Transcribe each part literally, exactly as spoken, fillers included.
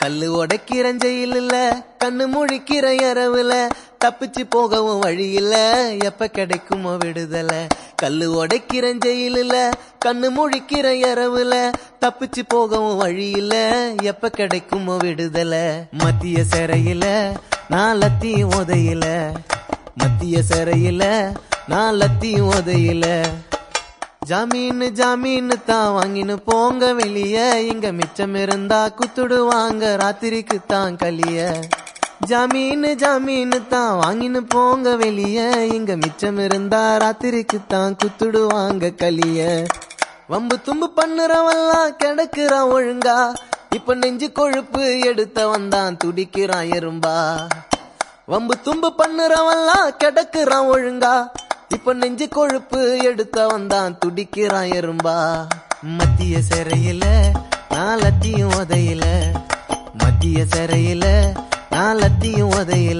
கல்லு உடைக்கிற ஜெயில கண்ணு முழிக்கிற இரவுல தப்பிச்சு போகவும் வழி இல்ல எப்ப கிடைக்குமோ விடுதலை. கல்லு உடைக்கிற ஜெயில கண்ணு முழிக்கிற இரவுல தப்பிச்சு போகவும் வழி இல்ல எப்ப கிடைக்குமோ விடுதலை. மத்திய சிறையில நான் லத்தி உதையில, மத்திய சிறையில நான் லத்தி உதையில. ஜாமீன் ஜாமீன் தான் வாங்கின்னு போங்க வெளிய, இங்க மிச்சம் இருந்தா குத்துடுவாங்க ராத்திரிக்கு தான் கலிய. ஜாமீன் ஜாமீன் தான் வாங்கின்னு போங்க வெளிய, இங்க மிச்சம் இருந்தா ராத்திரிக்கு தான் குத்துடுவாங்க கலிய. வம்பு தும்பு பண்ணுறவெல்லாம் கிடக்குறான் ஒழுங்கா, இப்ப நெஞ்சு கொழுப்பு எடுத்த வந்தான் துடிக்கிறான் எறும்பா. வம்பு தும்பு பண்ணுறவெல்லாம் கிடக்குறான் ஒழுங்கா, இப்ப நெஞ்சு கொழுப்பு எடுத்த வந்தான் துடிக்கிறான் எறும்பா. மத்திய சிறையில நான் லத்தியும் உதையில, மத்திய சிறையில நான் லத்தியும் உதையில.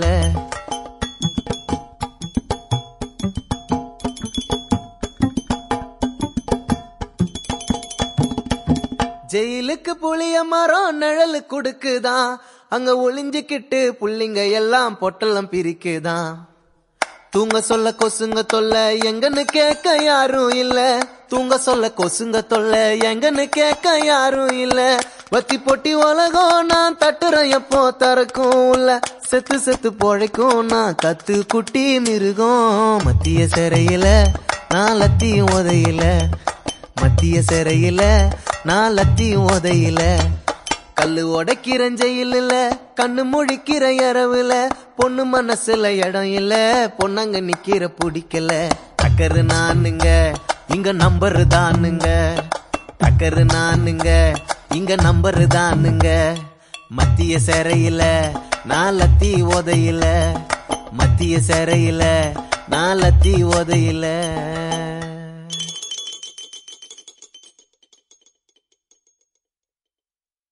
ஜெயிலுக்கு புளிய மரம் நிழலு கொடுக்குதான், அங்க ஒளிஞ்சுக்கிட்டு புள்ளிங்க எல்லாம் பொட்டலம் பிரிக்குதான். தூங்க சொல்ல கொசுங்க தொல்ல எங்கன்னு கேட்க யாரும் இல்ல, தூங்க சொல்ல கொசுங்க தொல்ல எங்கன்னு கேட்க யாரும் இல்ல. வத்தி பொட்டி உலகம் நான் தட்டுறேன் எப்போ தரக்கும் உள்ள, செத்து செத்து பொழைக்கும் நான் கத்து குட்டி மிருகம். மத்திய சிறையில நான் லத்தியும் உதையில, மத்திய சிறையில நான் லத்தியும் உதையில. கல்லு உடைக்கிற ஜெயில கண்ணு முழிக்கிற இரவுல பொண்ணு மனசுல இடம் இல்ல, பொண்ணங்க நிக்கிற பிடிக்கல. டக்கரு நானுங்க இங்க நம்பரு தானுங்க, டக்கரு நானுங்க இங்க நம்பரு தானுங்க. மத்திய சிறையில நான் லத்தி உதையில, மத்திய சிறையில நான் லத்தி உதையில.